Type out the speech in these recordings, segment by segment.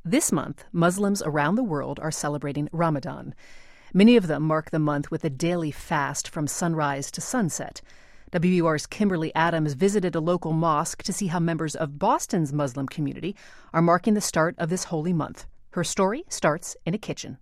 This month, Muslims around the world are celebrating Ramadan. Many of them mark the month with a daily fast from sunrise to sunset. WBUR's Kimberly Adams visited a local mosque to see how members of Boston's Muslim community are marking the start of this holy month. Her story starts in a kitchen.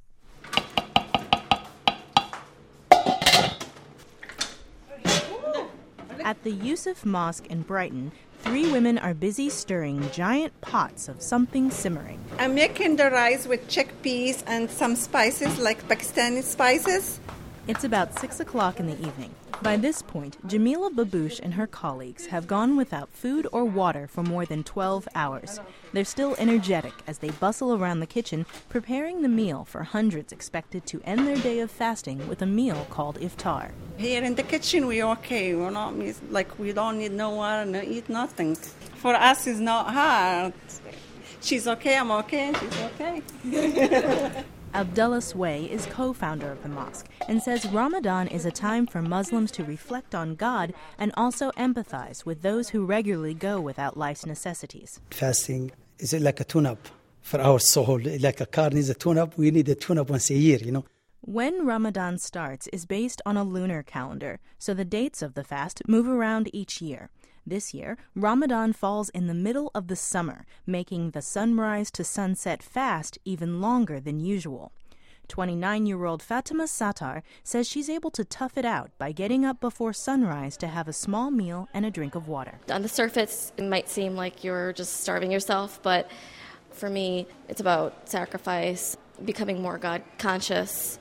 At the Yusuf Mosque in Brighton, 3 women are busy stirring giant pots of something simmering. I'm making the rice with chickpeas and some spices like Pakistani spices. It's about 6 o'clock in the evening. By this point, Jamila Babouche and her colleagues have gone without food or water for more than 12 hours. They're still energetic as they bustle around the kitchen, preparing the meal for hundreds expected to end their day of fasting with a meal called iftar. Here in the kitchen, we're okay. We're not we don't need no water, no eat nothing. For us, it's not hard. She's okay, I'm okay, she's okay. Abdullah Sway is co-founder of the mosque and says Ramadan is a time for Muslims to reflect on God and also empathize with those who regularly go without life's necessities. Fasting is like a tune-up for our soul. Like a car needs a tune-up, we need a tune-up once a year, When Ramadan starts is based on a lunar calendar, so the dates of the fast move around each year. This year, Ramadan falls in the middle of the summer, making the sunrise to sunset fast even longer than usual. 29-year-old Fatima Sattar says she's able to tough it out by getting up before sunrise to have a small meal and a drink of water. On the surface, it might seem like you're just starving yourself, but for me, it's about sacrifice, becoming more God conscious.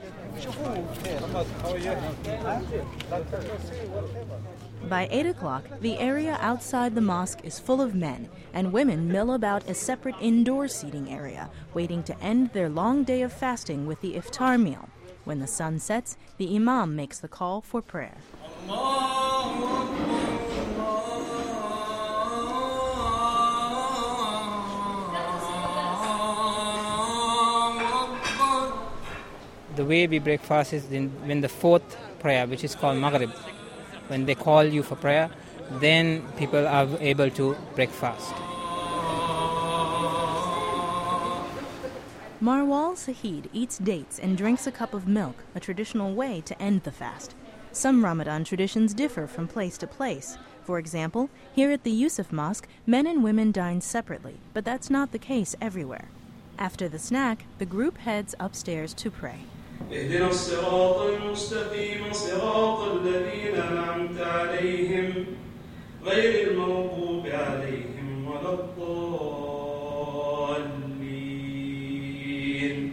By 8 o'clock, the area outside the mosque is full of men, and women mill about a separate indoor seating area, waiting to end their long day of fasting with the iftar meal. When the sun sets, the imam makes the call for prayer. The way we break fast is when the fourth prayer, which is called Maghrib, when they call you for prayer, then people are able to break fast. Marwal Sahid eats dates and drinks a cup of milk, a traditional way to end the fast. Some Ramadan traditions differ from place to place. For example, here at the Yusuf Mosque, men and women dine separately, but that's not the case everywhere. After the snack, the group heads upstairs to pray. اهدنا الصراط المستقيم صراط الذين أنعمت عليهم غير المغضوب عليهم ولا الضالين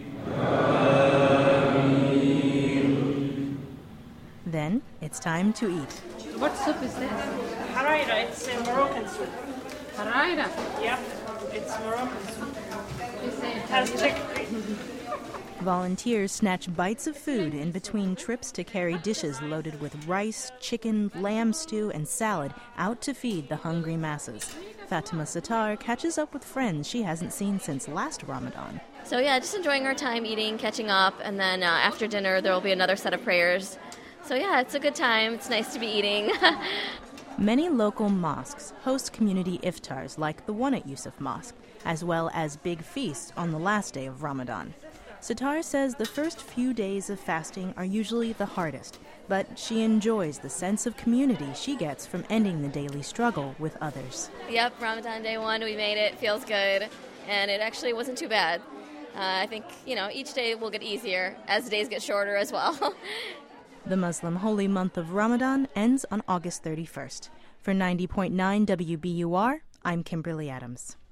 آمين. Then it's time to eat. What soup is this? Haraira, it's a Moroccan soup. Haraira? Yep, it's Moroccan soup. It has chickpea. Volunteers snatch bites of food in between trips to carry dishes loaded with rice, chicken, lamb stew, and salad out to feed the hungry masses. Fatima Sattar catches up with friends she hasn't seen since last Ramadan. So yeah, just enjoying our time eating, catching up, and then after dinner there will be another set of prayers. So yeah, it's a good time. It's nice to be eating. Many local mosques host community iftars like the one at Yusuf Mosque, as well as big feasts on the last day of Ramadan. Sattar says the first few days of fasting are usually the hardest, but she enjoys the sense of community she gets from ending the daily struggle with others. Yep, Ramadan day 1, we made it. Feels good, and it actually wasn't too bad. I think, each day will get easier as the days get shorter as well. The Muslim holy month of Ramadan ends on August 31st. For 90.9 WBUR, I'm Kimberly Adams.